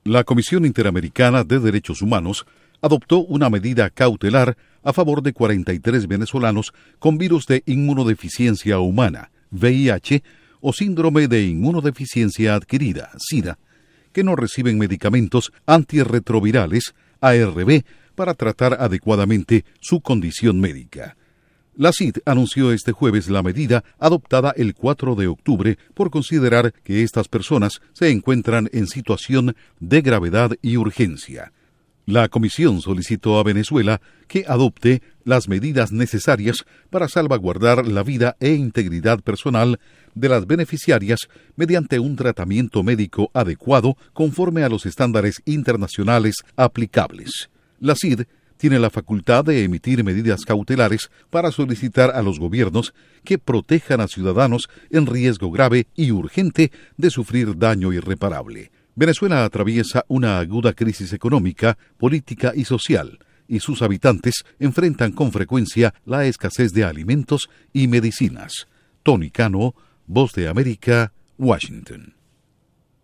La Comisión Interamericana de Derechos Humanos adoptó una medida cautelar a favor de 43 venezolanos con virus de inmunodeficiencia humana, VIH, o síndrome de inmunodeficiencia adquirida, SIDA, que no reciben medicamentos antirretrovirales, ARV, para tratar adecuadamente su condición médica. La CID anunció este jueves la medida adoptada el 4 de octubre por considerar que estas personas se encuentran en situación de gravedad y urgencia. La comisión solicitó a Venezuela que adopte las medidas necesarias para salvaguardar la vida e integridad personal de las beneficiarias mediante un tratamiento médico adecuado conforme a los estándares internacionales aplicables. La CID tiene la facultad de emitir medidas cautelares para solicitar a los gobiernos que protejan a ciudadanos en riesgo grave y urgente de sufrir daño irreparable. Venezuela atraviesa una aguda crisis económica, política y social, y sus habitantes enfrentan con frecuencia la escasez de alimentos y medicinas. Tony Cano, Voz de América, Washington.